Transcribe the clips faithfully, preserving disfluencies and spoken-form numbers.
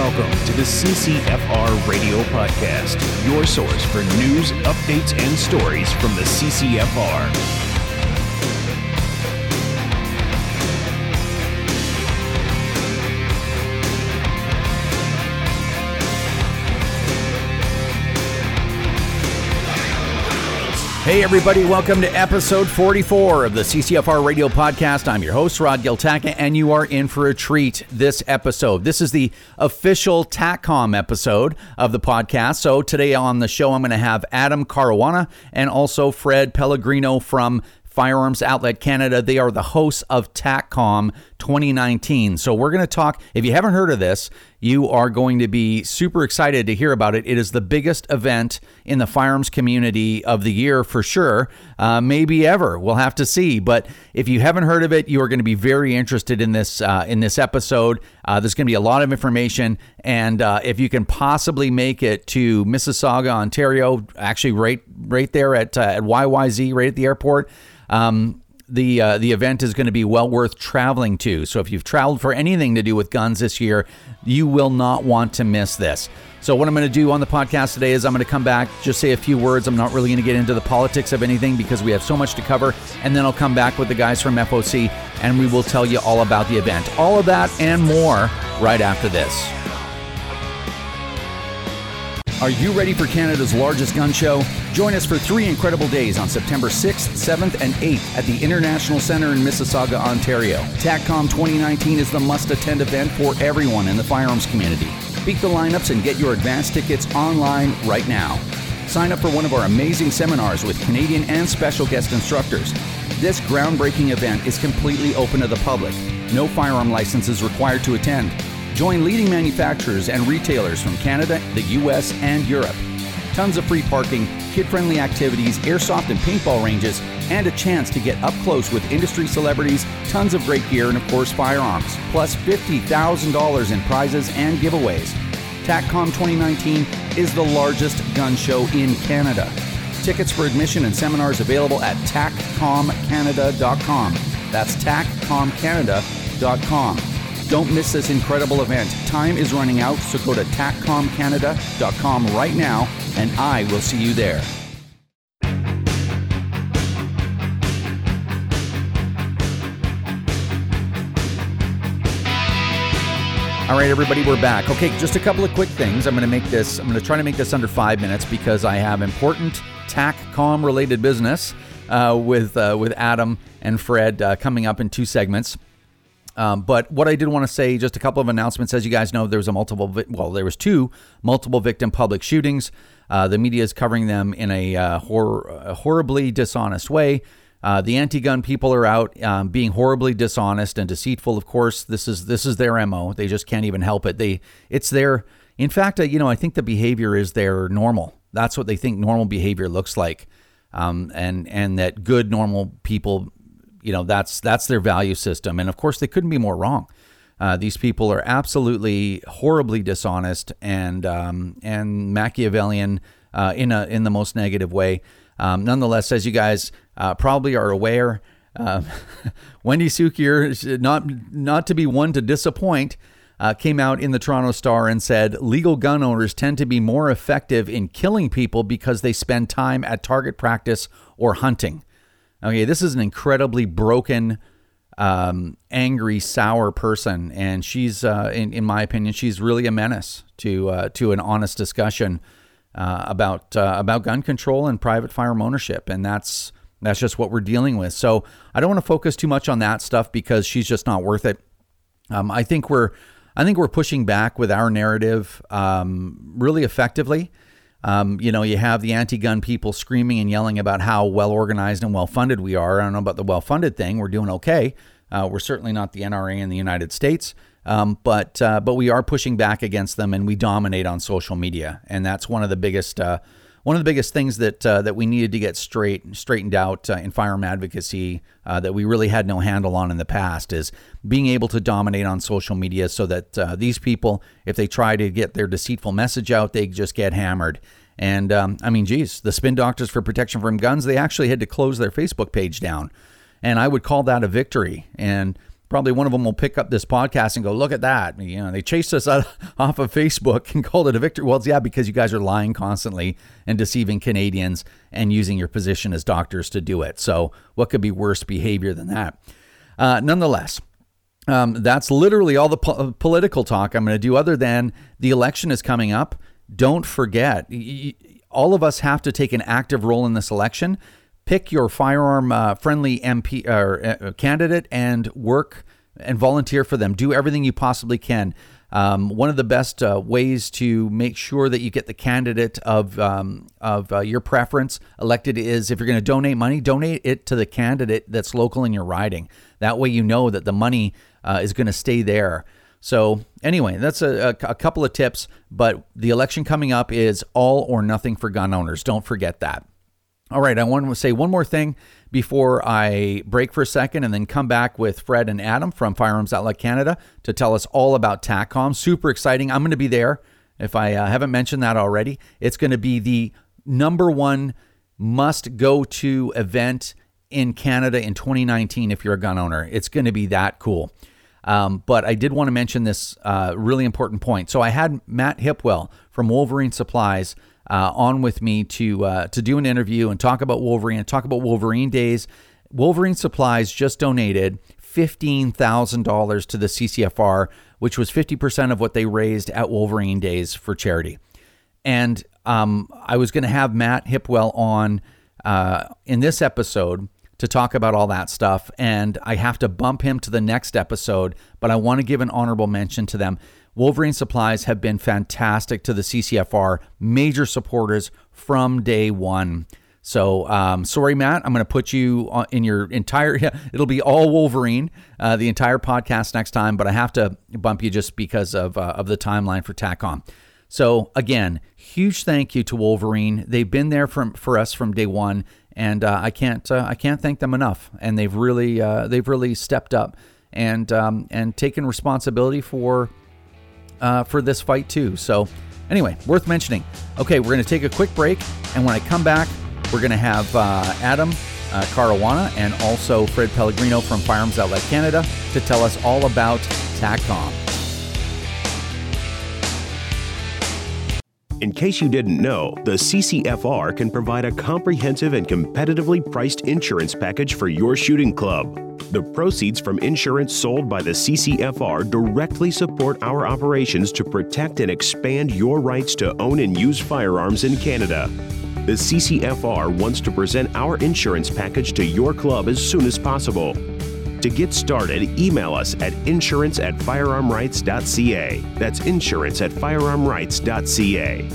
Welcome to the C C F R Radio Podcast, your source for news, updates, and stories from the C C F R. Hey everybody, welcome to episode forty-four of the C C F R Radio Podcast. I'm your host, Rod Giltaca, and you are in for a treat this episode. This is the official TACCOM episode of the podcast. So today on the show, I'm going to have Adam Caruana and also Fred Pellegrino from Firearms Outlet Canada. They are the hosts of TACCOM twenty nineteen. So we're going to talk, if you haven't heard of this, you are going to be super excited to hear about it. It is the biggest event in the firearms community of the year for sure, uh, maybe ever. We'll have to see. But if you haven't heard of it, you are going to be very interested in this uh, in this episode. Uh, there's going to be a lot of information. And uh, if you can possibly make it to Mississauga, Ontario, actually right right there at, uh, at Y Y Z, right at the airport, Um, the uh, the event is going to be well worth traveling to. So if you've traveled for anything to do with guns this year, you will not want to miss this. So what I'm going to do on the podcast today is I'm going to come back, just say a few words. I'm not really going to get into the politics of anything because we have so much to cover. And then I'll come back with the guys from F O C and we will tell you all about the event. All of that and more right after this. Are you ready for Canada's largest gun show? Join us for three incredible days on September sixth, seventh, and eighth at the International Centre in Mississauga, Ontario. TACCOM twenty nineteen is the must-attend event for everyone in the firearms community. Beat the lineups and get your advance tickets online right now. Sign up for one of our amazing seminars with Canadian and special guest instructors. This groundbreaking event is completely open to the public. No firearm license is required to attend. Join leading manufacturers and retailers from Canada, the U S, and Europe. Tons of free parking, kid-friendly activities, airsoft and paintball ranges, and a chance to get up close with industry celebrities, tons of great gear, and of course firearms, plus fifty thousand dollars in prizes and giveaways. TACCOM twenty nineteen is the largest gun show in Canada. Tickets for admission and seminars available at tac com canada dot com. That's tac com canada dot com. Don't miss this incredible event. Time is running out, so go to tac com canada dot com right now, and I will see you there. All right, everybody, we're back. Okay, just a couple of quick things. I'm going to make this, I'm going to try to make this under five minutes because I have important TACCOM related business uh, with, uh, with Adam and Fred uh, coming up in two segments. Um, but what I did want to say, just a couple of announcements. As you guys know, there was a multiple, vi- well, there was two multiple victim public shootings. Uh, the media is covering them in a, uh, hor- a horribly dishonest way. Uh, the anti-gun people are out um, being horribly dishonest and deceitful. Of course, this is this is their M O. They just can't even help it. They it's their. In fact, uh, you know, I think the behavior is their normal. That's what they think normal behavior looks like, um, and and that good normal people. You know, that's that's their value system. And of course, they couldn't be more wrong. Uh, these people are absolutely horribly dishonest and um, and Machiavellian uh, in a in the most negative way. Um, nonetheless, as you guys uh, probably are aware, uh, Wendy Sukier, not not to be one to disappoint, uh, came out in the Toronto Star and said legal gun owners tend to be more effective in killing people because they spend time at target practice or hunting. Okay, this is an incredibly broken, um, angry, sour person, and she's, uh, in, in my opinion, she's really a menace to uh, to an honest discussion uh, about uh, about gun control and private firearm ownership, and that's that's just what we're dealing with. So I don't want to focus too much on that stuff because she's just not worth it. Um, I think we're I think we're pushing back with our narrative um, really effectively. Um, you know, you have the anti-gun people screaming and yelling about how well-organized and well-funded we are. I don't know about the well-funded thing. We're doing okay. Uh, we're certainly not the N R A in the United States, um, but uh, but we are pushing back against them, and we dominate on social media. And that's one of the biggest uh, one of the biggest things that uh, that we needed to get straight straightened out uh, in firearm advocacy uh, that we really had no handle on in the past is being able to dominate on social media so that uh, these people, if they try to get their deceitful message out, they just get hammered. And um, I mean, geez, the Spin Doctors for Protection from Guns, they actually had to close their Facebook page down. And I would call that a victory. And probably one of them will pick up this podcast and go, look at that. You know, they chased us out, off of Facebook and called it a victory. Well, it's, yeah, because you guys are lying constantly and deceiving Canadians and using your position as doctors to do it. So what could be worse behavior than that? Uh, nonetheless, um, that's literally all the po- political talk I'm going to do, other than the election is coming up. Don't forget, all of us have to take an active role in this election. Pick your firearm-friendly uh, M P or uh, candidate and work and volunteer for them. Do everything you possibly can. Um, one of the best uh, ways to make sure that you get the candidate of um, of uh, your preference elected is, if you're going to donate money, donate it to the candidate that's local in your riding. That way you know that the money uh, is going to stay there. So anyway, that's a, a, a couple of tips, but the election coming up is all or nothing for gun owners. Don't forget that. All right, I want to say one more thing before I break for a second and then come back with Fred and Adam from Firearms Outlet Canada to tell us all about TACCOM. Super exciting. I'm going to be there. If I uh, haven't mentioned that already, it's going to be the number one must-go-to event in Canada in twenty nineteen if you're a gun owner. It's going to be that cool. Um, but I did want to mention this uh, really important point. So I had Matt Hipwell from Wolverine Supplies Uh, on with me to uh, to do an interview and talk about Wolverine and talk about Wolverine Days. Wolverine Supplies just donated fifteen thousand dollars to the C C F R, which was fifty percent of what they raised at Wolverine Days for charity. And um, I was going to have Matt Hipwell on uh, in this episode to talk about all that stuff, and I have to bump him to the next episode, but I want to give an honorable mention to them. Wolverine Supplies have been fantastic to the C C F R, major supporters from day one. So, um, sorry, Matt, I'm going to put you on, in your entire, yeah, it'll be all Wolverine, uh, the entire podcast next time, but I have to bump you just because of uh, of the timeline for TACCOM. So, again, huge thank you to Wolverine. They've been there from, for us from day one, and uh, I can't uh, I can't thank them enough. And they've really uh, they've really stepped up and um, and taken responsibility for. Uh, for this fight too. So anyway, worth mentioning. Okay, we're going to take a quick break, and when I come back, we're going to have uh, Adam uh, Caruana and also Fred Pellegrino from Firearms Outlet Canada to tell us all about TACCOM. In case you didn't know, the C C F R can provide a comprehensive and competitively priced insurance package for your shooting club. The proceeds from insurance sold by the C C F R directly support our operations to protect and expand your rights to own and use firearms in Canada. The C C F R wants to present our insurance package to your club as soon as possible. To get started, email us at insurance at firearmrights dot c a. That's insurance at firearmrights dot c a.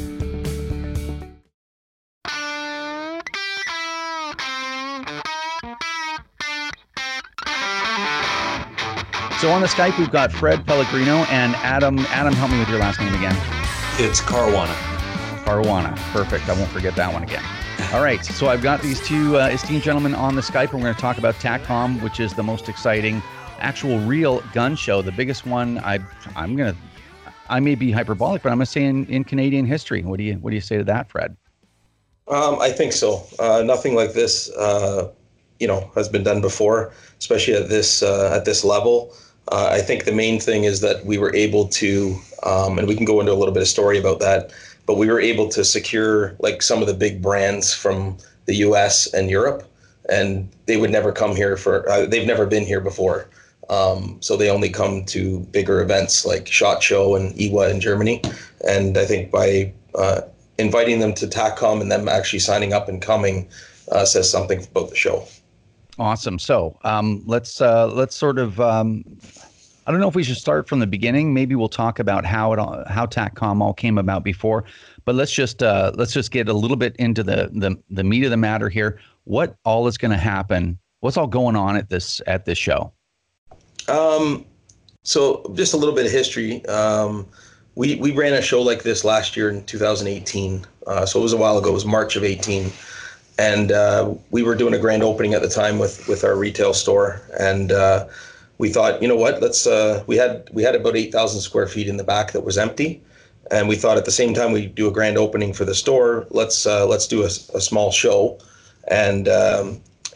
So on the Skype, we've got Fred Pellegrino and Adam. Adam, help me with your last name again. It's Caruana. Caruana. Perfect. I won't forget that one again. All right. So I've got these two uh, esteemed gentlemen on the Skype, and we're going to talk about TACCOM, which is the most exciting actual real gun show, the biggest one. I, I'm going to, I may be hyperbolic, but I'm going to say in, in Canadian history. What do you, what do you say to that, Fred? Um, I think so. Uh, nothing like this, uh, you know, has been done before, especially at this uh, at this level. Uh, I think the main thing is that we were able to, um, and we can go into a little bit of story about that, but we were able to secure like some of the big brands from the U S and Europe, and they would never come here for, uh, they've never been here before. Um, so they only come to bigger events like SHOT Show and I W A in Germany. And I think by uh, inviting them to TACCOM and them actually signing up and coming uh, says something about the show. Awesome. So um, let's uh, let's sort of um, I don't know if we should start from the beginning. Maybe we'll talk about how it all, how TACCOM all came about before. But let's just uh, let's just get a little bit into the the the meat of the matter here. What all is going to happen? What's all going on at this at this show? Um, so just a little bit of history. Um, we we ran a show like this last year in two thousand eighteen. Uh, so it was a while ago. It was March of eighteen. And uh, we were doing a grand opening at the time with, with our retail store, and uh, we thought, you know what? Let's. Uh, we had we had about eight thousand square feet in the back that was empty, and we thought at the same time we do a grand opening for the store. Let's uh, let's do a, a small show, and um,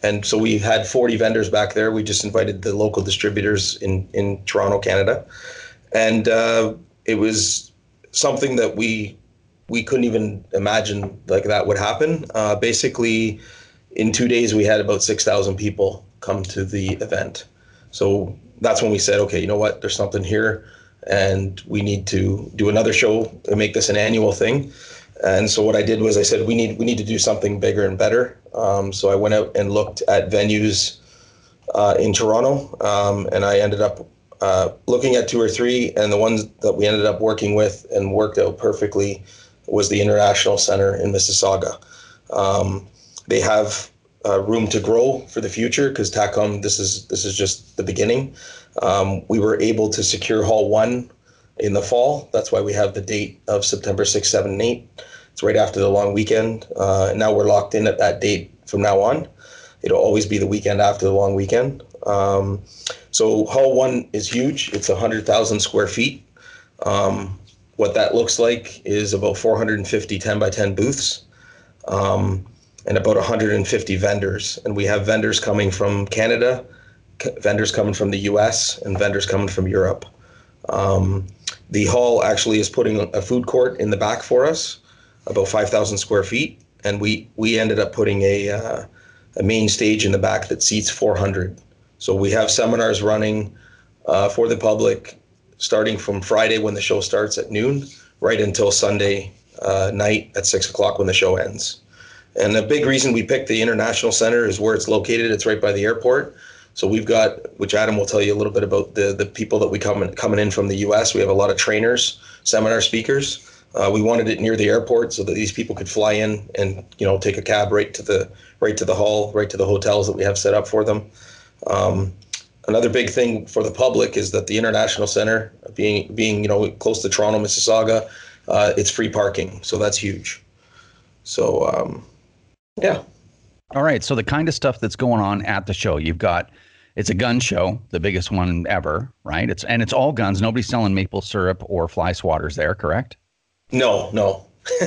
and so we had forty vendors back there. We just invited the local distributors in, in Toronto, Canada. And uh, it was something that we we couldn't even imagine like that would happen. Uh, basically, in two days, we had about six thousand people come to the event. So that's when we said, okay, you know what, there's something here, and we need to do another show and make this an annual thing. And so what I did was I said, we need we need to do something bigger and better. Um, so I went out and looked at venues uh, in Toronto, um, and I ended up uh, looking at two or three, and the ones that we ended up working with and worked out perfectly was the International Center in Mississauga. Um, they have uh, room to grow for the future because TACCOM, this is this is just the beginning. Um, we were able to secure Hall one in the fall. That's why we have the date of September sixth, seventh, and eighth. It's right after the long weekend. Uh, and now we're locked in at that date from now on. It'll always be the weekend after the long weekend. Um, so Hall one is huge. It's one hundred thousand square feet. Um, what that looks like is about four hundred fifty ten by ten booths um, and about one hundred fifty vendors. And we have vendors coming from Canada, c- vendors coming from the U S, and vendors coming from Europe. Um, the hall actually is putting a food court in the back for us, about five thousand square feet. And we, we ended up putting a, uh, a main stage in the back that seats four hundred. So we have seminars running uh, for the public starting from Friday when the show starts at noon, right until Sunday uh, night at six o'clock when the show ends. And the big reason we picked the International Center is where it's located. It's right by the airport. So we've got, which Adam will tell you a little bit about the, the people that we come in, coming in from the U S. We have a lot of trainers, seminar speakers. Uh, we wanted it near the airport so that these people could fly in and, you know, take a cab right to the right to the hall, right to the hotels that we have set up for them. Um, Another big thing for the public is that the International Center, being being you know close to Toronto, Mississauga, uh, it's free parking, so that's huge. So um, yeah. All right. So the kind of stuff that's going on at the show, you've got, it's a gun show, the biggest one ever, right? It's and it's all guns. Nobody's selling maple syrup or fly swatters there, correct? No, no.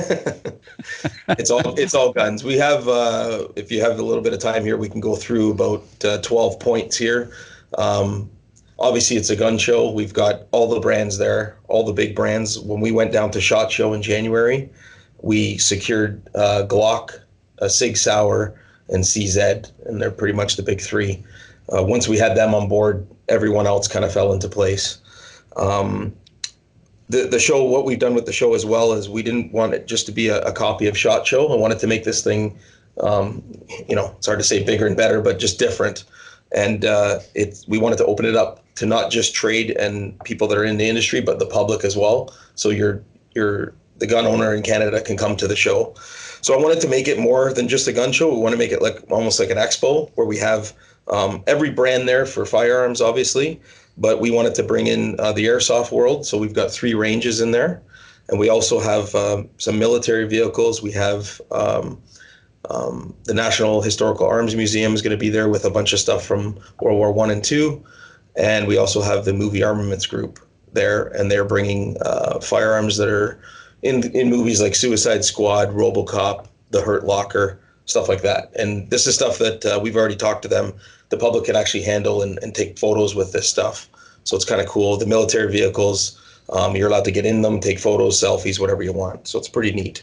it's all it's all guns. We have, uh, if you have a little bit of time here, we can go through about uh, twelve points here. Um, obviously, it's a gun show. We've got all the brands there, all the big brands. When we went down to SHOT Show in January, we secured uh, Glock, uh, Sig Sauer, and C Z, and they're pretty much the big three. Uh, once we had them on board, everyone else kind of fell into place. Um, the the show, what we've done with the show as well is we didn't want it just to be a, a copy of SHOT Show. I wanted to make this thing, um, you know, it's hard to say bigger and better, but just different. And uh, it, we wanted to open it up to not just trade and people that are in the industry, but the public as well. So you're, you're the gun owner in Canada can come to the show. So I wanted to make it more than just a gun show. We want to make it like almost like an expo where we have um, every brand there for firearms, obviously, but we wanted to bring in uh, the airsoft world. So we've got three ranges in there. And we also have um, some military vehicles. We have um, Um, the National Historical Arms Museum is going to be there with a bunch of stuff from World War One and Two, and we also have the Movie Armaments Group there, and they're bringing uh, firearms that are in in movies like Suicide Squad, RoboCop, The Hurt Locker, stuff like that. And this is stuff that uh, we've already talked to them. The public can actually handle and, and take photos with this stuff, so it's kind of cool. The military vehicles, um, you're allowed to get in them, take photos, selfies, whatever you want. So it's pretty neat.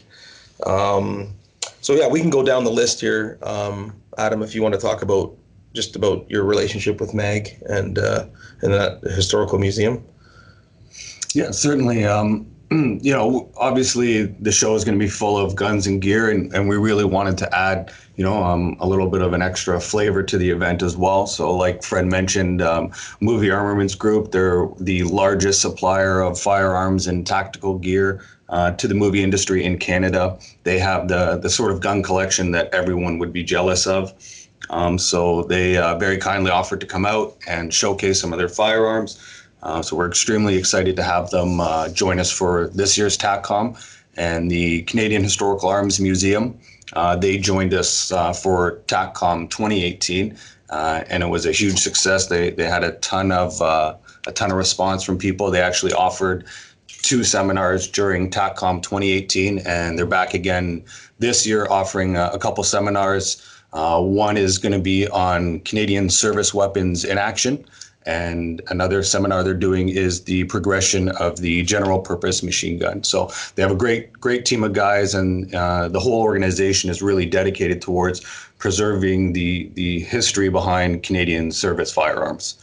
Um, So yeah, we can go down the list here. Um, Adam, if you want to talk about just about your relationship with MAG and uh, and that historical museum. Yeah, certainly. Um, you know, obviously the show is going to be full of guns and gear, and, and we really wanted to add, you know, um, a little bit of an extra flavor to the event as well. So like Fred mentioned, um, Movie Armaments Group, they're the largest supplier of firearms and tactical gear Uh, to the movie industry in Canada. They have the the sort of gun collection that everyone would be jealous of. Um, so they uh, very kindly offered to come out and showcase some of their firearms. Uh, so we're extremely excited to have them uh, join us for this year's TACCOM. And the Canadian Historical Arms Museum, uh, they joined us uh, for TACCOM twenty eighteen, uh, and it was a huge success. They they had a ton of uh, a ton of response from people. They actually offered two seminars during TACCOM twenty eighteen, and they're back again this year offering a, a couple seminars. Uh, one is going to be on Canadian service weapons in action, and another seminar they're doing is the progression of the general purpose machine gun. So they have a great, great team of guys, and uh, the whole organization is really dedicated towards preserving the, the history behind Canadian service firearms.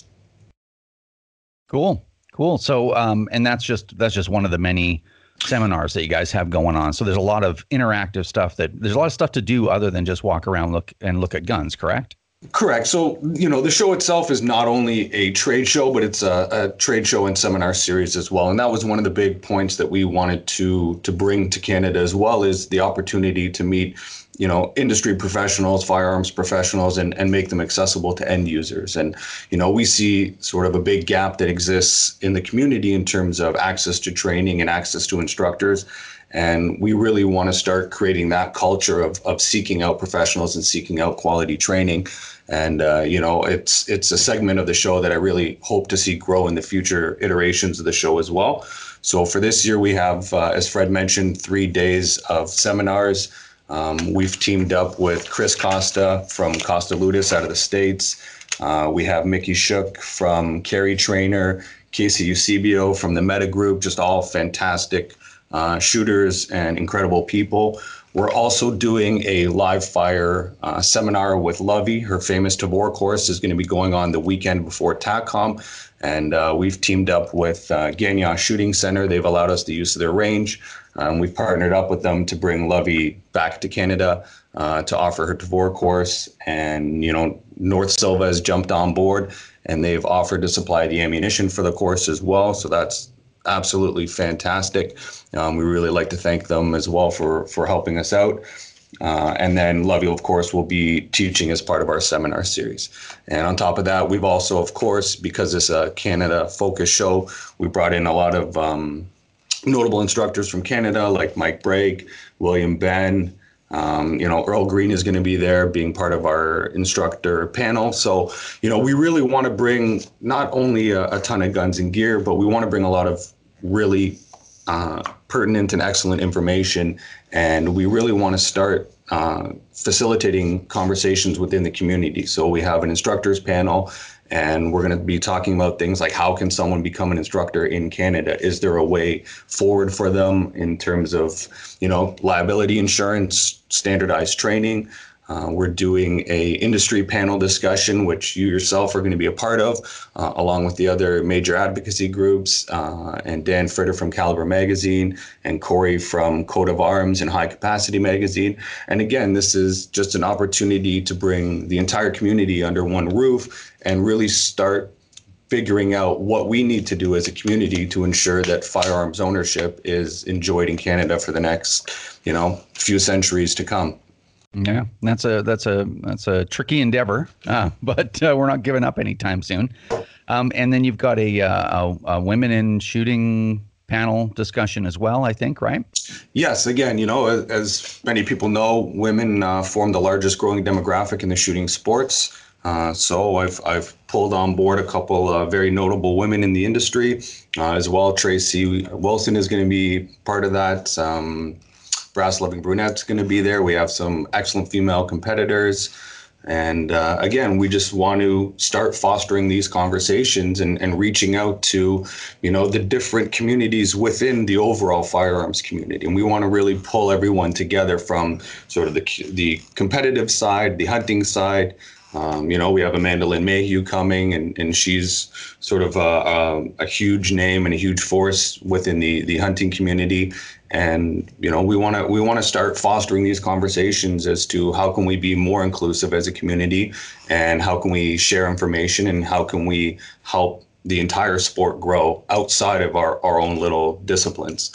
Cool, cool. So, um, and that's just that's just one of the many seminars that you guys have going on. So there's a lot of interactive stuff that there's a lot of stuff to do other than just walk around, look and look at guns, correct? Correct. So, you know, the show itself is not only a trade show, but it's a, a trade show and seminar series as well. And that was one of the big points that we wanted to to bring to Canada as well, is the opportunity to meet, you know, industry professionals, firearms professionals, and, and make them accessible to end users. And, you know, we see sort of a big gap that exists in the community in terms of access to training and access to instructors. And we really want to start creating that culture of, of seeking out professionals and seeking out quality training. And, uh, you know, it's it's a segment of the show that I really hope to see grow in the future iterations of the show as well. So for this year, we have, uh, as Fred mentioned, three days of seminars. Um, we've teamed up with Chris Costa from Costa Ludus out of the States. Uh, we have Mickey Shook from Carry Trainer, Casey Eusebio from the Meta Group, just all fantastic uh, shooters and incredible people. We're also doing a live fire uh, seminar with Lovey. Her famous Tavor course is going to be going on the weekend before TACCOM. And uh, we've teamed up with uh, Gagnon Shooting Center. They've allowed us the use of their range. Um, we've partnered up with them to bring Lovey back to Canada uh, to offer her Tavor course. And, you know, North Silva has jumped on board, and they've offered to supply the ammunition for the course as well. So that's absolutely fantastic. Um, we really like to thank them as well for, for helping us out. Uh, and then Lovey, of course, will be teaching as part of our seminar series. And on top of that, we've also, of course, because it's a Canada focus show, we brought in a lot of um, notable instructors from Canada, like Mike Bragg, William Ben. Um, you know, Earl Green is going to be there being part of our instructor panel. So, you know, we really want to bring not only a, a ton of guns and gear, but we want to bring a lot of really uh, pertinent and excellent information. And we really want to start uh, facilitating conversations within the community. So we have an instructors panel, and we're going to be talking about things like, how can someone become an instructor in Canada? Is there a way forward for them in terms of, you know, liability insurance, standardized training? Uh, we're doing a industry panel discussion, which you yourself are going to be a part of, uh, along with the other major advocacy groups, uh, and Dan Fritter from Caliber Magazine, and Corey from Coat of Arms and High Capacity Magazine. And again, this is just an opportunity to bring the entire community under one roof and really start figuring out what we need to do as a community to ensure that firearms ownership is enjoyed in Canada for the next, you know, few centuries to come. Yeah, that's a that's a that's a tricky endeavor, uh, but uh, we're not giving up anytime soon. Um, and then you've got a, uh, a, a women in shooting panel discussion as well, I think, right? Yes. Again, you know, as, as many people know, women uh, form the largest growing demographic in the shooting sports. Uh, so I've I've pulled on board a couple uh, very notable women in the industry uh, as well. Tracy Wilson is going to be part of that. Um, Brass Loving Brunette's going to be there. We have some excellent female competitors. And uh, again, we just want to start fostering these conversations and, and reaching out to, you know, the different communities within the overall firearms community. And we want to really pull everyone together from sort of the the competitive side, the hunting side. Um, you know, we have Amanda Lynn Mayhew coming, and, and she's sort of a, a, a huge name and a huge force within the, the hunting community. And, you know, we want to we want to start fostering these conversations as to how can we be more inclusive as a community, and how can we share information, and how can we help the entire sport grow outside of our, our own little disciplines.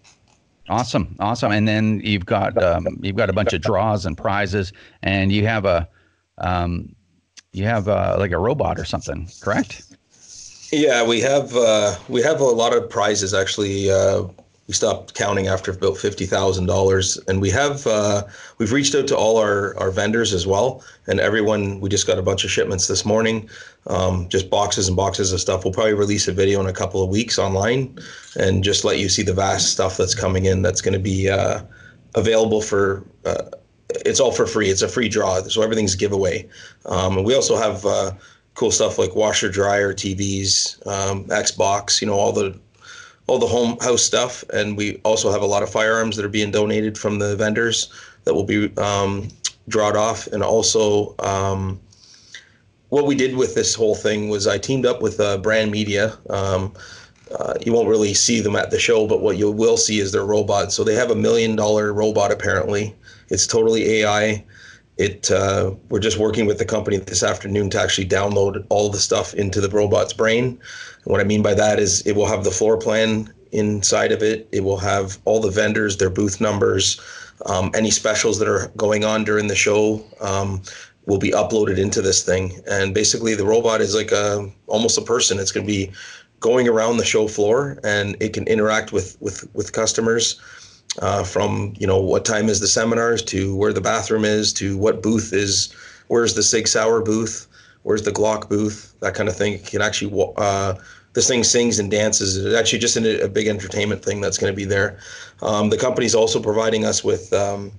Awesome. Awesome. And then you've got um, you've got a bunch of draws and prizes, and you have a um, you have uh, like a robot or something, correct? Yeah, we have uh, we have a lot of prizes actually. Uh, we stopped counting after about fifty thousand dollars. And we have, uh, we've reached out to all our, our vendors as well. And everyone, we just got a bunch of shipments this morning, um, just boxes and boxes of stuff. We'll probably release a video in a couple of weeks online and just let you see the vast stuff that's coming in that's going to be uh, available for, uh, it's all for free. It's a free draw. So everything's giveaway. Um, and we also have uh, cool stuff like washer, dryer, T Vs, um, Xbox, you know, all the all the home house stuff. And we also have a lot of firearms that are being donated from the vendors that will be um, drawed off. And also um, what we did with this whole thing was I teamed up with uh, Brand Media. Um, uh, you won't really see them at the show, but what you will see is their robot. So they have a million dollar robot apparently. It's totally A I. It uh, we're just working with the company this afternoon to actually download all the stuff into the robot's brain. And what I mean by that is it will have the floor plan inside of it. It will have all the vendors, their booth numbers, um, any specials that are going on during the show um, will be uploaded into this thing. And basically the robot is like a almost a person. It's going to be going around the show floor, and it can interact with with with customers. Uh, from, you know, what time is the seminars to where the bathroom is to what booth is, where's the Sig Sauer booth, where's the Glock booth, that kind of thing. It can actually, uh, this thing sings and dances. It's actually just a, a big entertainment thing that's going to be there. Um, the company's also providing us with um,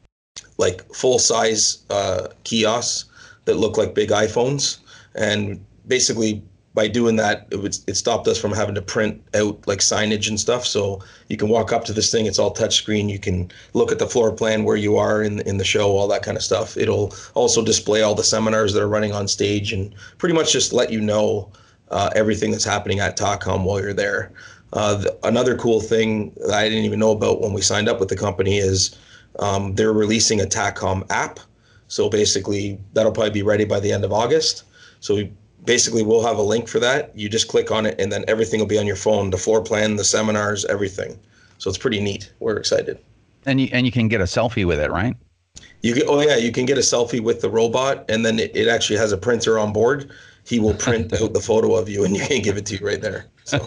like full size uh, kiosks that look like big iPhones. And basically, by doing that, it, would, it stopped us from having to print out like signage and stuff. So you can walk up to this thing, it's all touch screen. You can look at the floor plan where you are in, in the show, all that kind of stuff. It'll also display all the seminars that are running on stage and pretty much just let you know uh, everything that's happening at TACOM while you're there. Uh, the, another cool thing that I didn't even know about when we signed up with the company is um, they're releasing a TACOM app. So basically that'll probably be ready by the end of August. So we Basically, we'll have a link for that. You just click on it, and then everything will be on your phone, the floor plan, the seminars, everything. So it's pretty neat. We're excited. And you and you can get a selfie with it, right? You get, oh, yeah, you can get a selfie with the robot, and then it, it actually has a printer on board. He will print out the photo of you, and you can give it to you right there. So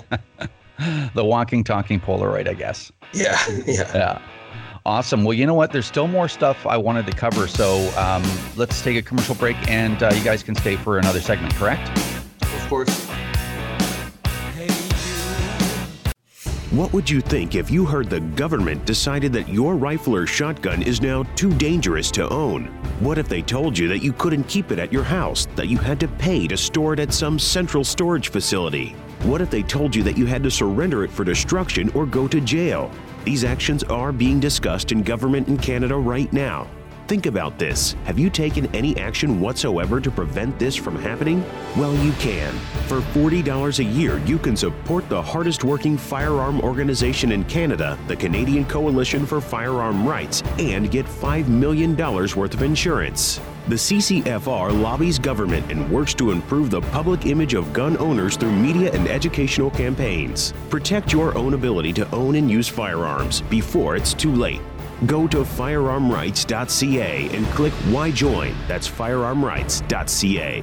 the walking, talking Polaroid, I guess. Yeah, yeah. Yeah. Awesome. Well, you know what? There's still more stuff I wanted to cover. So um, let's take a commercial break, and uh, you guys can stay for another segment, correct? Of course. What would you think if you heard the government decided that your rifle or shotgun is now too dangerous to own? What if they told you that you couldn't keep it at your house, that you had to pay to store it at some central storage facility? What if they told you that you had to surrender it for destruction or go to jail? These actions are being discussed in government in Canada right now. Think about this. Have you taken any action whatsoever to prevent this from happening? Well, you can. For forty dollars a year, you can support the hardest working firearm organization in Canada, the Canadian Coalition for Firearm Rights, and get five million dollars worth of insurance. The C C F R lobbies government and works to improve the public image of gun owners through media and educational campaigns. Protect your own ability to own and use firearms before it's too late. Go to firearm rights dot c a and click Why Join. That's firearm rights dot c a.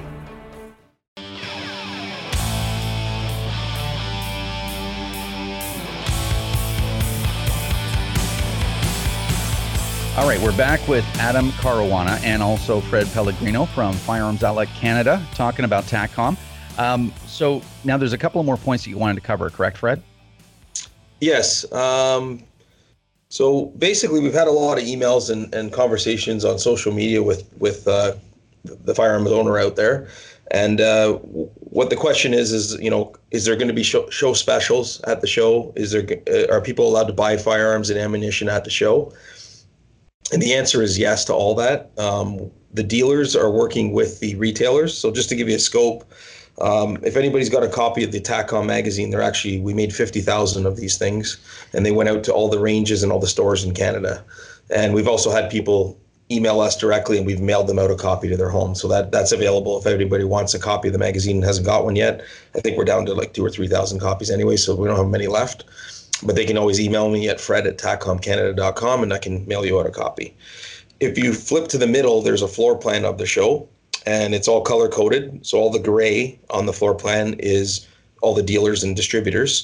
All right, we're back with Adam Caruana and also Fred Pellegrino from Firearms Outlet Canada talking about TACOM. Um, so now there's a couple of more points that you wanted to cover, correct, Fred? Yes. Um, so basically, we've had a lot of emails and, and conversations on social media with with uh, the firearms owner out there. And uh, what the question is, is, you know, is there going to be show, show specials at the show? Is there are people allowed to buy firearms and ammunition at the show? And the answer is yes to all that. Um, the dealers are working with the retailers. So just to give you a scope, um, if anybody's got a copy of the TACOM magazine, they're actually, we made fifty thousand of these things, and they went out to all the ranges and all the stores in Canada. And we've also had people email us directly, and we've mailed them out a copy to their home. So that that's available if anybody wants a copy of the magazine and hasn't got one yet. I think we're down to like two or three thousand copies anyway, so we don't have many left. But they can always email me at fred at tacom canada dot com, and I can mail you out a copy. If you flip to the middle, there's a floor plan of the show, and it's all color-coded. So all the gray on the floor plan is all the dealers and distributors.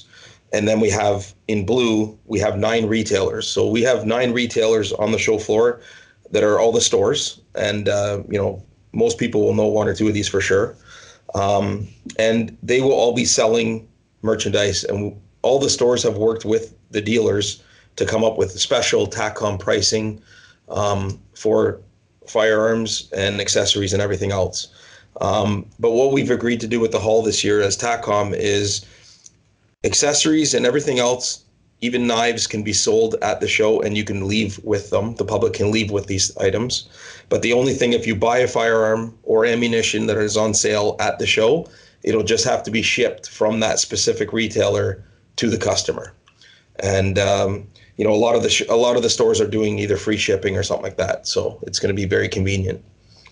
And then we have in blue, we have nine retailers. So we have nine retailers on the show floor that are all the stores. And, uh, you know, most people will know one or two of these for sure. Um, and they will all be selling merchandise. And all the stores have worked with the dealers to come up with special TACCOM pricing um, for firearms and accessories and everything else. Um, but what we've agreed to do with the hall this year as TACCOM is accessories and everything else, even knives, can be sold at the show and you can leave with them. The public can leave with these items. But the only thing, if you buy a firearm or ammunition that is on sale at the show, it'll just have to be shipped from that specific retailer to the customer. And um, you know, a lot of the sh- a lot of the stores are doing either free shipping or something like that. So it's going to be very convenient.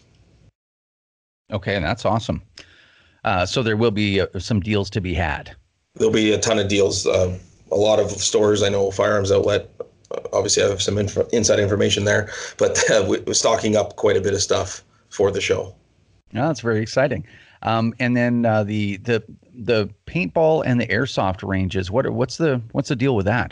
Okay, that's awesome. Uh, so there will be uh, some deals to be had. There'll be a ton of deals. Uh, a lot of stores, I know Firearms Outlet, obviously I have some inf- inside information there, but uh, we're stocking up quite a bit of stuff for the show. Yeah, that's very exciting. Um, and then uh, the the the paintball and the airsoft ranges. What are, what's the what's the deal with that?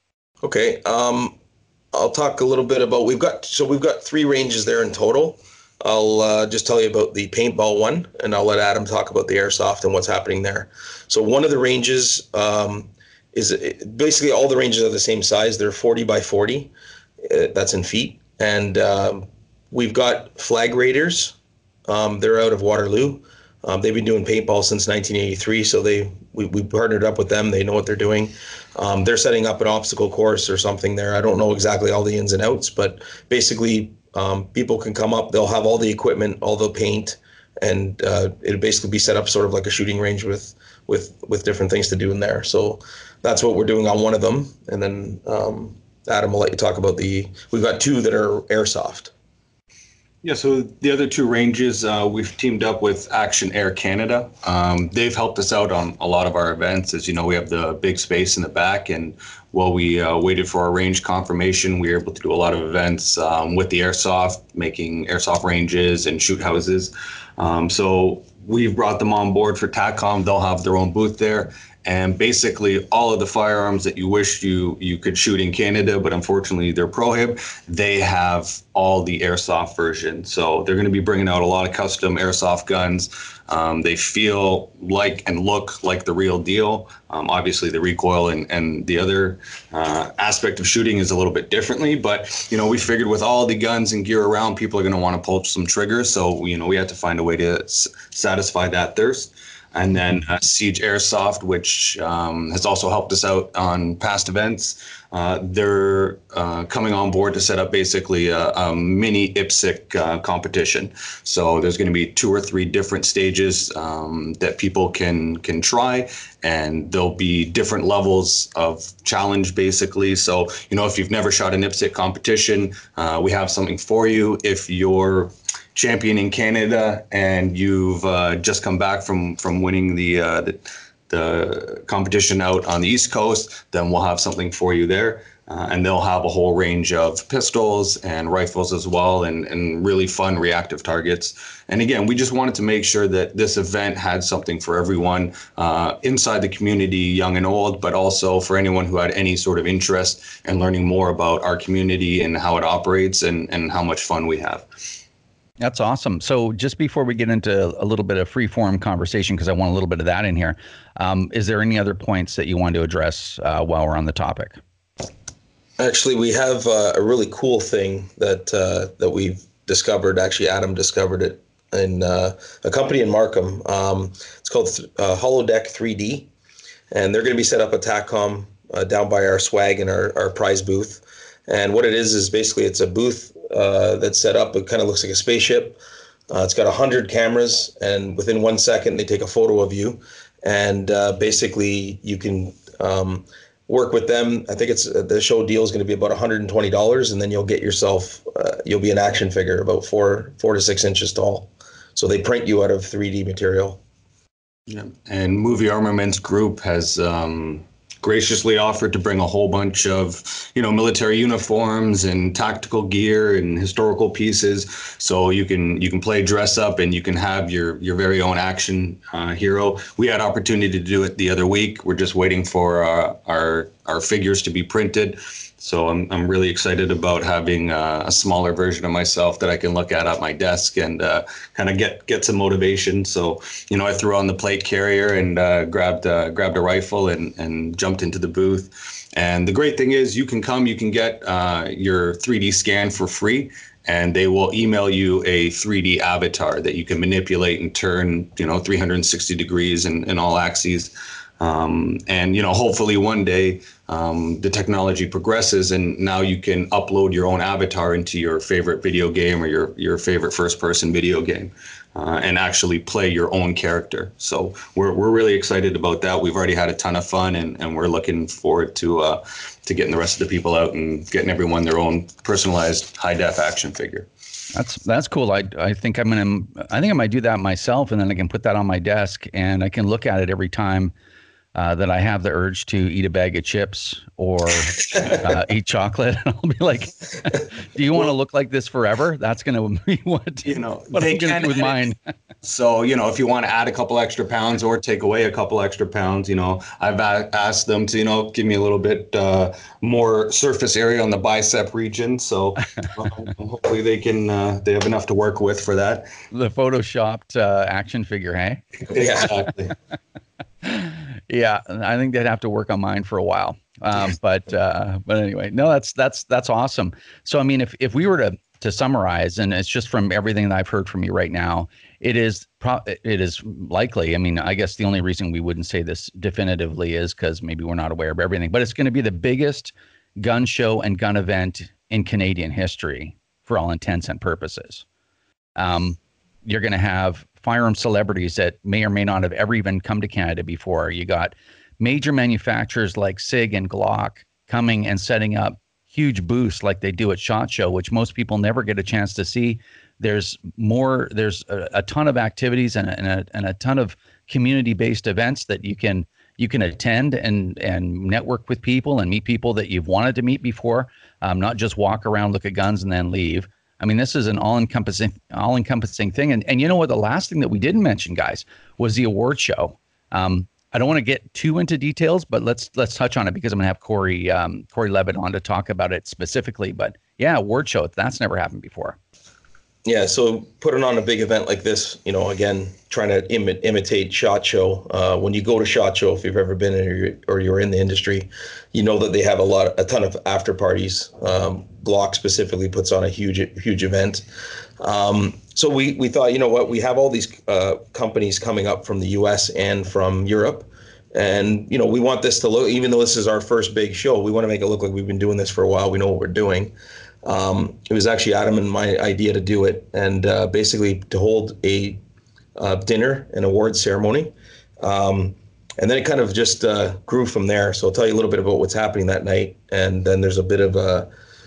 Okay, um, I'll talk a little bit about, we've got, so we've got three ranges there in total. I'll uh, just tell you about the paintball one, and I'll let Adam talk about the airsoft and what's happening there. So one of the ranges um, is, basically all the ranges are the same size. They're forty by forty, uh, that's in feet. And um, we've got Flag Raiders. Um, they're out of Waterloo. Um, they've been doing paintball since nineteen eighty-three, so they we, we partnered up with them. They know what they're doing. Um, they're setting up an obstacle course or something there. I don't know exactly all the ins and outs, but basically um, people can come up. They'll have all the equipment, all the paint, and uh, it'll basically be set up sort of like a shooting range with with with different things to do in there. So that's what we're doing on one of them. And then um, Adam will let you talk about the. We've got two that are airsoft. Yeah, so the other two ranges, uh, we've teamed up with Action Air Canada. Um, they've helped us out on a lot of our events. As you know, we have the big space in the back, and while we uh, waited for our range confirmation, we were able to do a lot of events um, with the airsoft, making airsoft ranges and shoot houses. Um, so we've brought them on board for TACCOM. They'll have their own booth there. And basically all of the firearms that you wish you you could shoot in Canada, but unfortunately they're prohib, they have all the airsoft version. So they're going to be bringing out a lot of custom airsoft guns. Um, they feel like and look like the real deal. Um, obviously the recoil and, and the other uh, aspect of shooting is a little bit differently, but you know, we figured with all the guns and gear around, people are going to want to pull some triggers. So, you know, we had to find a way to s- satisfy that thirst. And then uh, Siege Airsoft, which um, has also helped us out on past events. Uh, they're uh, coming on board to set up basically a, a mini I P S C uh, competition. So there's going to be two or three different stages um, that people can can try, and there'll be different levels of challenge basically. So, you know, if you've never shot an I P S C competition, uh, we have something for you. If you're champion in Canada and you've uh, just come back from from winning the, uh, the the competition out on the East Coast, then we'll have something for you there. Uh, and they'll have a whole range of pistols and rifles as well, and, and really fun reactive targets. And again, we just wanted to make sure that this event had something for everyone uh, inside the community, young and old, but also for anyone who had any sort of interest in learning more about our community and how it operates and, and how much fun we have. That's awesome. So just before we get into a little bit of free form conversation, because I want a little bit of that in here, um, is there any other points that you want to address uh, while we're on the topic? Actually, we have uh, a really cool thing that uh, that we've discovered. Actually, Adam discovered it in uh, a company in Markham. Um, it's called uh, Holodeck three D, and they're going to be set up at TACCOM uh, down by our swag and our, our prize booth. And what it is is basically it's a booth uh, that's set up. It kind of looks like a spaceship. Uh, it's got one hundred cameras, and within one second they take a photo of you. And uh, basically you can um, work with them. I think it's the show deal is going to be about one hundred twenty dollars, and then you'll get yourself, uh, you'll be an action figure about four, four to six inches tall. So they print you out of three D material. Yeah. And Movie Armaments Group has um, graciously offered to bring a whole bunch of, you know, military uniforms and tactical gear and historical pieces. So you can you can play dress up and you can have your your very own action uh, hero. We had opportunity to do it the other week. We're just waiting for uh, our our figures to be printed. So I'm I'm really excited about having uh, a smaller version of myself that I can look at at my desk and uh, kind of get get some motivation. So, you know, I threw on the plate carrier and uh, grabbed uh, grabbed a rifle and and jumped into the booth. And the great thing is, you can come, you can get uh, your three D scan for free, and they will email you a three D avatar that you can manipulate and turn, you know, three hundred sixty degrees in, in all axes. Um, and, you know, hopefully one day um, the technology progresses and now you can upload your own avatar into your favorite video game or your, your favorite first person video game uh, and actually play your own character. So we're, we're really excited about that. We've already had a ton of fun, and, and we're looking forward to uh, to getting the rest of the people out and getting everyone their own personalized high def action figure. That's that's cool. I I think I'm gonna I think I might do that myself, and then I can put that on my desk and I can look at it every time Uh, that I have the urge to eat a bag of chips or uh, eat chocolate. I'll be like, do you want to look like this forever? That's going to be what, you know, what they I'm going to do with mine. So, you know, if you want to add a couple extra pounds or take away a couple extra pounds, you know, I've a- asked them to, you know, give me a little bit uh, more surface area on the bicep region. So um, hopefully they can, uh, they have enough to work with for that. The photoshopped uh, action figure, hey? Exactly. Yeah, I think they'd have to work on mine for a while. Um, but uh, but anyway, no, that's that's that's awesome. So I mean, if if we were to to summarize, and it's just from everything that I've heard from you right now, it is pro- it is likely. I mean, I guess the only reason we wouldn't say this definitively is because maybe we're not aware of everything. But it's going to be the biggest gun show and gun event in Canadian history for all intents and purposes. Um, you're going to have firearm celebrities that may or may not have ever even come to Canada before. You got major manufacturers like SIG and Glock coming and setting up huge booths like they do at SHOT Show, which most people never get a chance to see. There's more, there's a, a ton of activities and a, and a, and a ton of community-based events that you can you can attend and and network with people and meet people that you've wanted to meet before, um, not just walk around, look at guns, and then leave. I mean, this is an all-encompassing, all-encompassing thing. And and you know what? The last thing that we didn't mention, guys, was the award show. Um, I don't want to get too into details, but let's let's touch on it because I'm going to have Corey um, Corey Levitt on to talk about it specifically. But yeah, award show, that's never happened before. Yeah, so putting on a big event like this, you know, again, trying to imi- imitate SHOT Show. Uh, when you go to SHOT Show, if you've ever been in or you're, or you're in the industry, you know that they have a lot, a ton of after parties. Um, Glock specifically puts on a huge, huge event. Um, so we we thought, you know what, we have all these uh, companies coming up from the U S and from Europe, and you know we want this to look, even though this is our first big show, we want to make it look like we've been doing this for a while. We know what we're doing. Um, it was actually Adam and my idea to do it, and uh, basically to hold a uh, dinner and award ceremony. Um, and then it kind of just uh, grew from there. So I'll tell you a little bit about what's happening that night. And then there's a bit of a,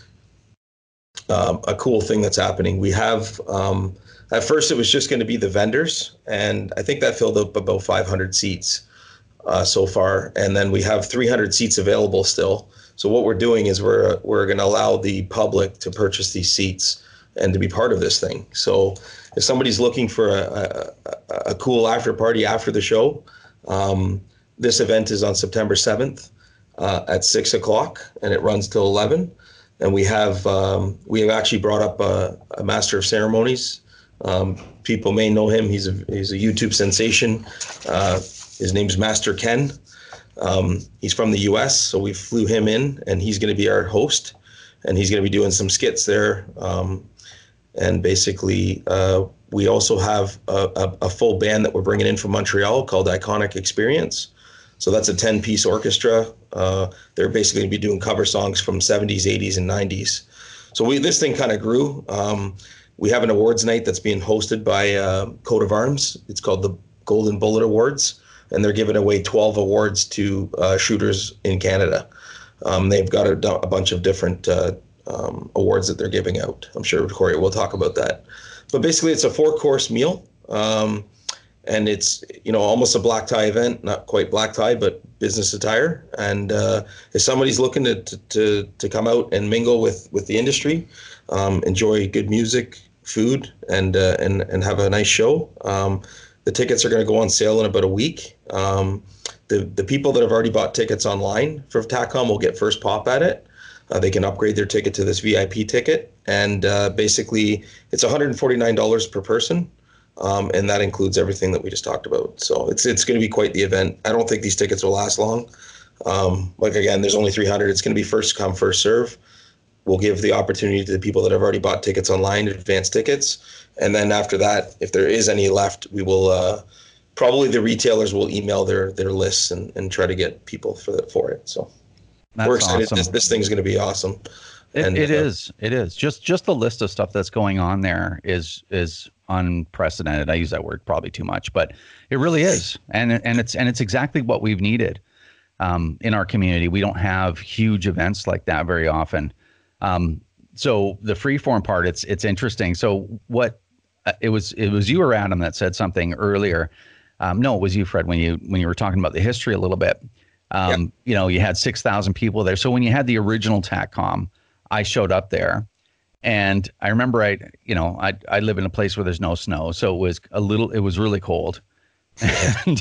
um, a cool thing that's happening. We have, um, at first it was just going to be the vendors, and I think that filled up about five hundred seats uh, so far. And then we have three hundred seats available still. So what we're doing is we're we're going to allow the public to purchase these seats and to be part of this thing. So if somebody's looking for a, a, a cool after party after the show, um, this event is on September seventh uh, at six o'clock, and it runs till eleven. And we have um, we have actually brought up a, a master of ceremonies. Um, people may know him. He's a he's a YouTube sensation. Uh, his name's Master Ken. Um, he's from the U S, so we flew him in, and he's going to be our host, and he's going to be doing some skits there. Um, and basically, uh, we also have a, a, a full band that we're bringing in from Montreal called Iconic Experience. So that's a ten-piece orchestra. Uh, they're basically going to be doing cover songs from seventies, eighties, and nineties. So we this thing kind of grew. Um, we have an awards night that's being hosted by uh, Coat of Arms. It's called the Golden Bullet Awards. And they're giving away twelve awards to uh, shooters in Canada. Um, they've got a, a bunch of different uh, um, awards that they're giving out. I'm sure Corey will talk about that. But basically, it's a four-course meal. Um, and it's, you know, almost a black tie event, not quite black tie, but business attire. And uh, if somebody's looking to, to to come out and mingle with with the industry, um, enjoy good music, food, and uh, and and have a nice show, um, the tickets are going to go on sale in about a week. Um, the the people that have already bought tickets online for TACCOM will get first pop at it. Uh, they can upgrade their ticket to this V I P ticket, and uh, basically it's one hundred forty-nine dollars per person. Um, and that includes everything that we just talked about. So it's it's going to be quite the event. I don't think these tickets will last long. Um, like, again, there's only three hundred. It's going to be first come, first serve. We'll give the opportunity to the people that have already bought tickets online, advance tickets. And then after that, if there is any left, we will uh, probably the retailers will email their their lists and, and try to get people for the, for it. So That's we're excited. awesome. This, this thing's going to be awesome. It, and, it uh, is. It is. Just just the list of stuff that's going on there is is unprecedented. I use that word probably too much, but it really is. And and it's and it's exactly what we've needed um, in our community. We don't have huge events like that very often. Um, so the freeform part, it's it's interesting. So what uh, it was it was you or Adam that said something earlier. Um, no, it was you, Fred, when you when you were talking about the history a little bit. Um, yep. You know, you had six thousand people there. So when you had the original TACCOM, I showed up there, and I remember I, you know, I I live in a place where there's no snow, so it was a little, it was really cold. And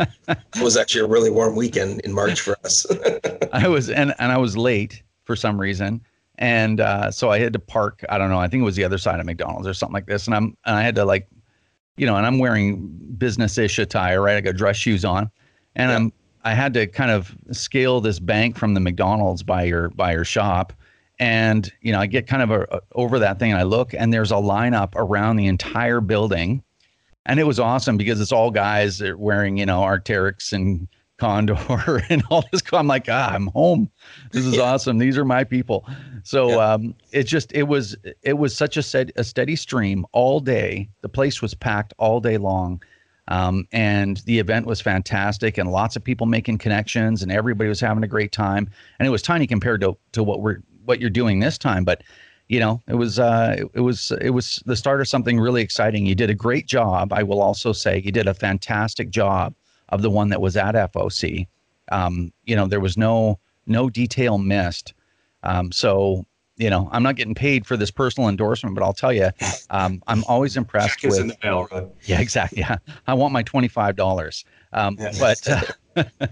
it was actually a really warm weekend in March for us. I was and and I was late for some reason, and uh, so I had to park. I don't know. I think it was the other side of McDonald's or something like this, and I'm and I had to like, you know, and I'm wearing business-ish attire, right? I got dress shoes on, and yeah. I'm I had to kind of scale this bank from the McDonald's by your by your shop. And, you know, I get kind of a, a, over that thing and I look and there's a lineup around the entire building. And it was awesome because it's all guys that are wearing, you know, Arc'teryx and Condor and all this. I'm like, ah, I'm home. This is awesome. These are my people. So yeah. um, it just it was it was such a, set, a steady stream all day. The place was packed all day long. Um, and the event was fantastic and lots of people making connections and everybody was having a great time. And it was tiny compared to, to what we're what you're doing this time. But, you know, it was uh, it, it was it was the start of something really exciting. You did a great job. I will also say you did a fantastic job of the one that was at F O C. Um, you know, there was no no detail missed. Um, so, you know, I'm not getting paid for this personal endorsement, but I'll tell you, um, I'm always impressed Check with. in the mail, right? Yeah, exactly. Yeah. I want my twenty-five dollars. Um, yeah. But uh,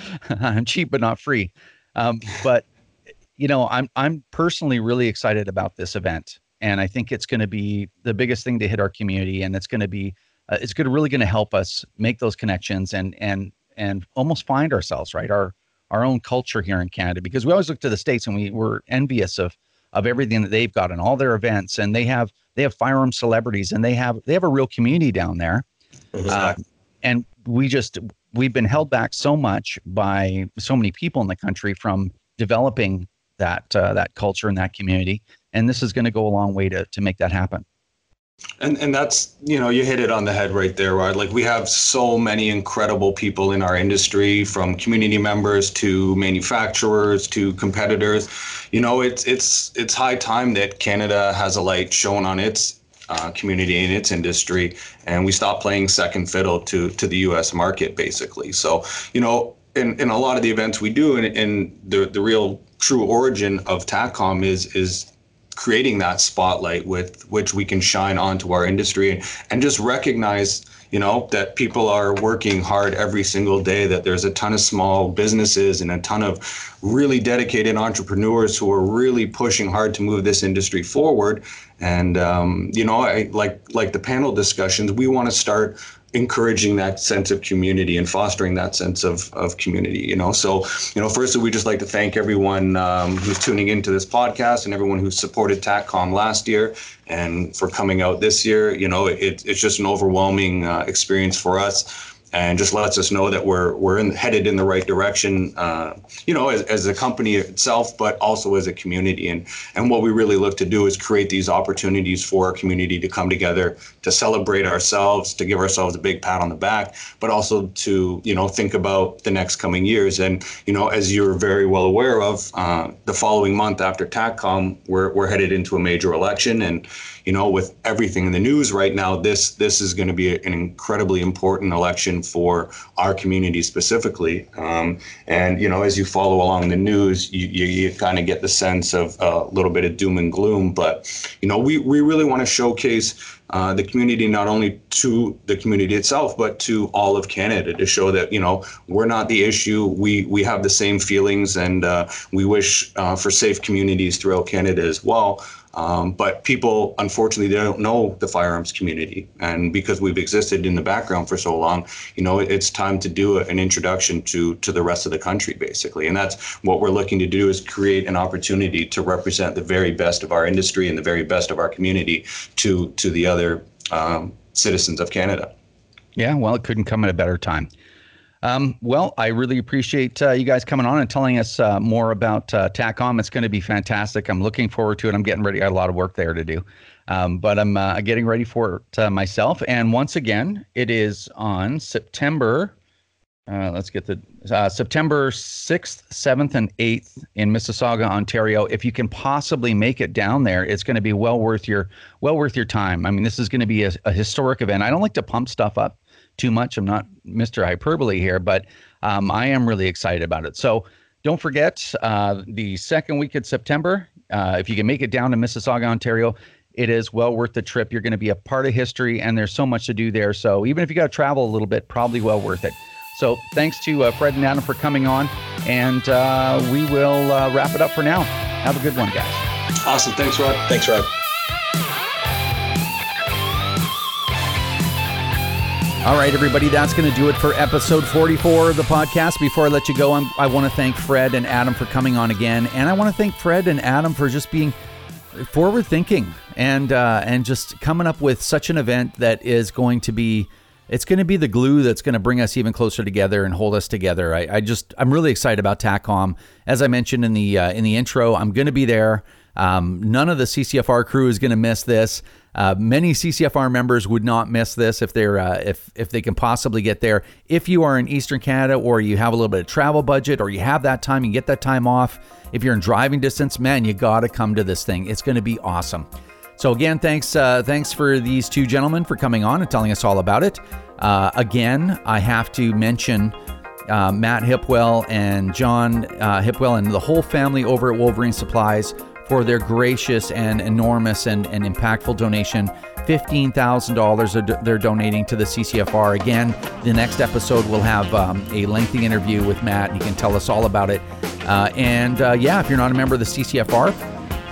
I'm cheap, but not free. Um, but, you know, I'm I'm personally really excited about this event. And I think it's going to be the biggest thing to hit our community. And it's going to be uh, it's going to really going to help us make those connections and and and almost find ourselves, right? Our our own culture here in Canada, because we always look to the States and we were envious of of everything that they've got and all their events, and they have they have firearm celebrities and they have they have a real community down there. Mm-hmm. Uh, and we just we've been held back so much by so many people in the country from developing that uh, that culture and that community. And this is going to go a long way to to make that happen. And and that's, you know, you hit it on the head right there, right? Like, we have so many incredible people in our industry, from community members to manufacturers to competitors. You know, it's it's it's high time that Canada has a light shown on its uh, community and its industry, and we stop playing second fiddle to to the U S market, basically. So, you know, in, in a lot of the events we do, and, and the the real true origin of TACCOM is is creating that spotlight with which we can shine onto our industry and, and just recognize, you know, that people are working hard every single day, that there's a ton of small businesses and a ton of really dedicated entrepreneurs who are really pushing hard to move this industry forward. And, um, you know, I, like like the panel discussions, we want to start encouraging that sense of community and fostering that sense of, of community, you know. So, you know, firstly, we just like to thank everyone um, who's tuning into this podcast and everyone who supported TACCOM last year and for coming out this year. You know, it, it's just an overwhelming uh, experience for us. and just lets us know that we're we're in, headed in the right direction, uh, you know, as, as a company itself, but also as a community. And and what we really look to do is create these opportunities for our community to come together, to celebrate ourselves, to give ourselves a big pat on the back, but also to, you know, think about the next coming years. And, you know, as you're very well aware of, uh, the following month after TACCOM, we're we're headed into a major election. And, you know, with everything in the news right now, this this is going to be an incredibly important election for our community specifically. Um, and, you know, as you follow along the news, you, you, you kind of get the sense of a little bit of doom and gloom. But, you know, we, we really want to showcase uh, the community, not only to the community itself, but to all of Canada, to show that, you know, we're not the issue. We, we have the same feelings, and uh, we wish uh, for safe communities throughout Canada as well. Um, but people, unfortunately, they don't know the firearms community. And because we've existed in the background for so long, you know, it's time to do an introduction to, to the rest of the country, basically. And that's what we're looking to do, is create an opportunity to represent the very best of our industry and the very best of our community to, to the other um, citizens of Canada. Yeah, well, it couldn't come at a better time. Um, well, I really appreciate uh, you guys coming on and telling us uh, more about uh, TACCOM. It's going to be fantastic. I'm looking forward to it. I'm getting ready. I got a lot of work there to do, um, but I'm uh, getting ready for it uh, myself. And once again, it is on September. Uh, let's get the uh, September sixth, seventh, and eighth in Mississauga, Ontario. If you can possibly make it down there, it's going to be well worth your well worth your time. I mean, this is going to be a, a historic event. I don't like to pump stuff up too much. I'm not Mister Hyperbole here, but um, I am really excited about it. So don't forget uh, the second week of September. Uh, if you can make it down to Mississauga, Ontario, it is well worth the trip. You're going to be a part of history, and there's so much to do there. So even if you got to travel a little bit, probably well worth it. So thanks to uh, Fred and Adam for coming on, and uh, we will uh, wrap it up for now. Have a good one, guys. Awesome. Thanks, Rod. Thanks, Rod. All right, everybody, that's going to do it for episode forty-four of the podcast. Before I let you go, I'm, I want to thank Fred and Adam for coming on again. And I want to thank Fred and Adam for just being forward-thinking and uh, and just coming up with such an event that is going to be, it's going to be the glue that's going to bring us even closer together and hold us together. I, I just, I'm really excited about TACCOM. As I mentioned in the uh, in the intro, I'm going to be there. Um, none of the C C F R crew is going to miss this. Uh, many C C F R members would not miss this if they're uh, if if they can possibly get there. If you are in Eastern Canada, or you have a little bit of travel budget, or you have that time, you get that time off. If you're in driving distance, man, you got to come to this thing. It's going to be awesome. So again, thanks uh, thanks for these two gentlemen for coming on and telling us all about it. Uh, again, I have to mention uh, Matt Hipwell and John uh, Hipwell and the whole family over at Wolverine Supplies for their gracious and enormous and, and impactful donation. fifteen thousand dollars they're donating to the C C F R. Again, the next episode will have um, a lengthy interview with Matt, and he can tell us all about it. Uh, and uh, yeah, if you're not a member of the C C F R,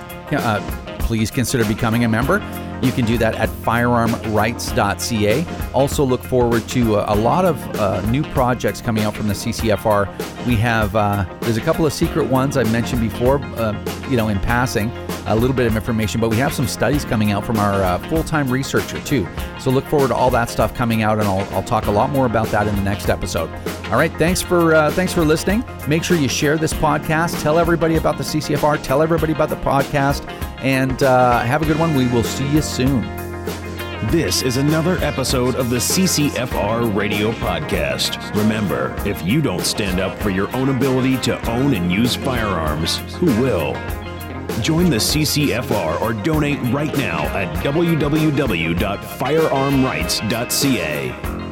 uh, please consider becoming a member. You can do that at firearm rights dot c a. Also look forward to a, a lot of uh, new projects coming out from the C C F R. We have, uh, there's a couple of secret ones I mentioned before, uh, you know, in passing, a little bit of information, but we have some studies coming out from our uh, full-time researcher too. So look forward to all that stuff coming out, and I'll, I'll talk a lot more about that in the next episode. All right, thanks for uh, thanks for listening. Make sure you share this podcast. Tell everybody about the C C F R. Tell everybody about the podcast. And uh, have a good one. We will see you soon. This is another episode of the C C F R Radio Podcast. Remember, if you don't stand up for your own ability to own and use firearms, who will? Join the C C F R or donate right now at w w w dot firearm rights dot c a.